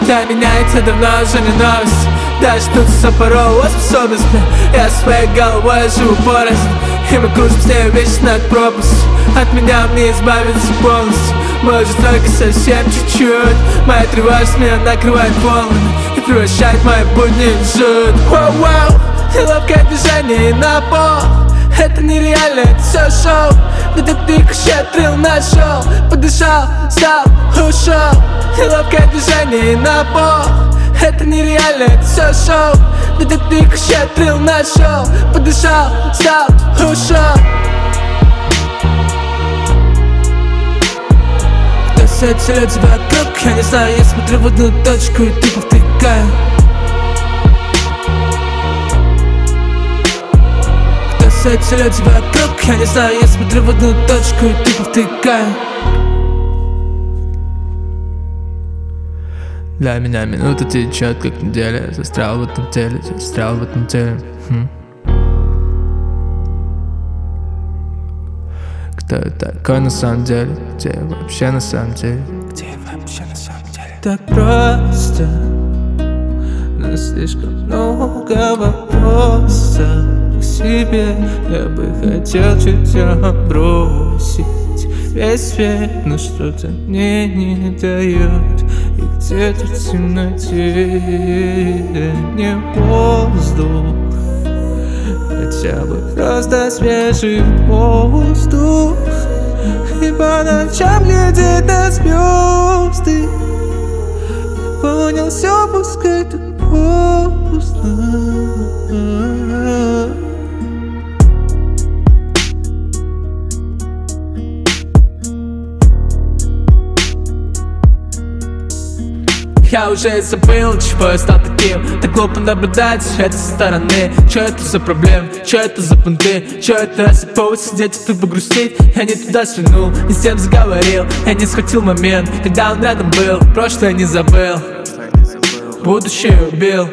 Для меня это давно уже не новость. Даже тут запорола способность. Я своей головой живу порознь, и мы кружим с ней вечно от пропасти. От меня мне избавиться полностью, может только совсем чуть-чуть. Моя тревожность меня накрывает волнами и превращает мои будни в жуть. Воу-воу, неловкое движение и на пол. Это нереально, это все шоу. Но ты рикошетрил, нашел, подышал, встал, ушел. Неловкое движение и на пол. Это нереально, это все шоу. Но ты рикошетрил, нашел, подышал, встал, ушел. Кто все эти люди вокруг, я не знаю. Я смотрю в одну точку и тупо втыкаю. Все эти люди вокруг, я не знаю. Я смотрю в одну точку и тупо втыкаю. Для меня минута течет, как неделя. Застрял в этом теле, застрял в этом теле. Кто я такой на самом деле? Где я вообще на самом деле? Где я вообще на самом деле? Так просто, но слишком много вопросов к себе. Я бы хотел чуть бросить весь свет, но что-то мне не дает. И где-то в темноте не воздух, хотя бы просто свежий воздух. И по ночам глядеть на звезды. Понял, все пускай так поздно. Я уже забыл, чего я стал таким. Так глупо наблюдать это со стороны. Чё это за проблем, чё это за понты, чё это за повод сидеть и тупо грустить. Я не туда свернул, не с тем заговорил. Я не схватил момент, когда он рядом был. Прошлое не забыл, будущее убил.